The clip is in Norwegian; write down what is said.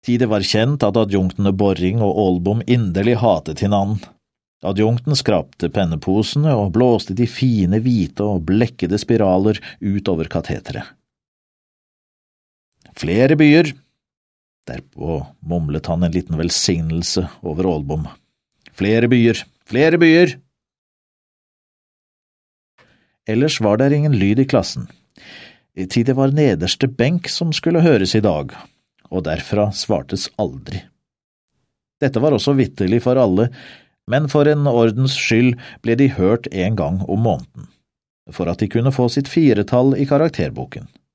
Tid det var kjent at adjunktene Borring og Aalbom inderlig hatet hinanden. Adjunkten skrapte penneposene og blåste de fine hvite og blekkede spiraler utover kateteret. Flere byer. Derpå mumlet han en liten velsignelse over Aalbom. Flere byer, flere byer! Ellers var der ingen lyd i klassen. Tid det var nederste benk som skulle høres i dag, og derfra svartes aldri. Dette var også vitterlig for alle, men for en ordens skyld ble de hørt en gang om måneden, for at de kunne få sitt 4-tall i karakterboken.